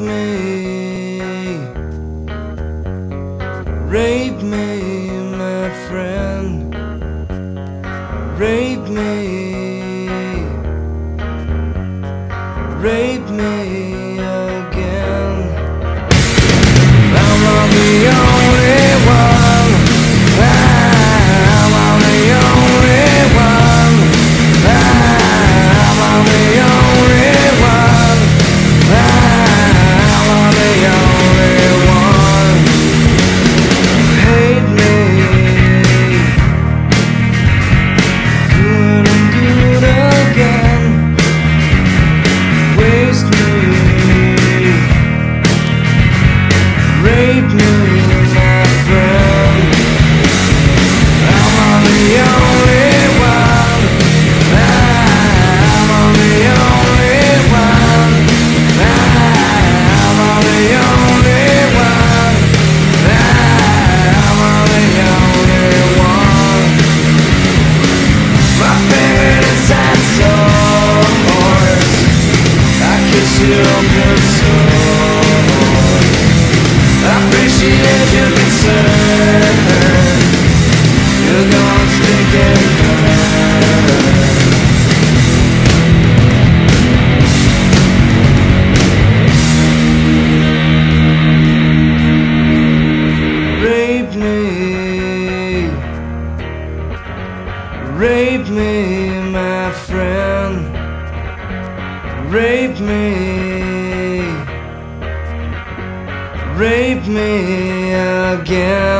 rape me, my friend, rape me again. I'm not the only one. I'm not the only one. I'm not the only one. I'm not the only one. Hate me, good and good again. Waste me, rape me, my friend. I'm on the only one. I'm on the only one. I'm on the only one. I'm on the only one. My favorite is that sore. I kiss your good soul. I appreciate your concern. You're gonna stick and burn. Rape me, my friend. Rape me again.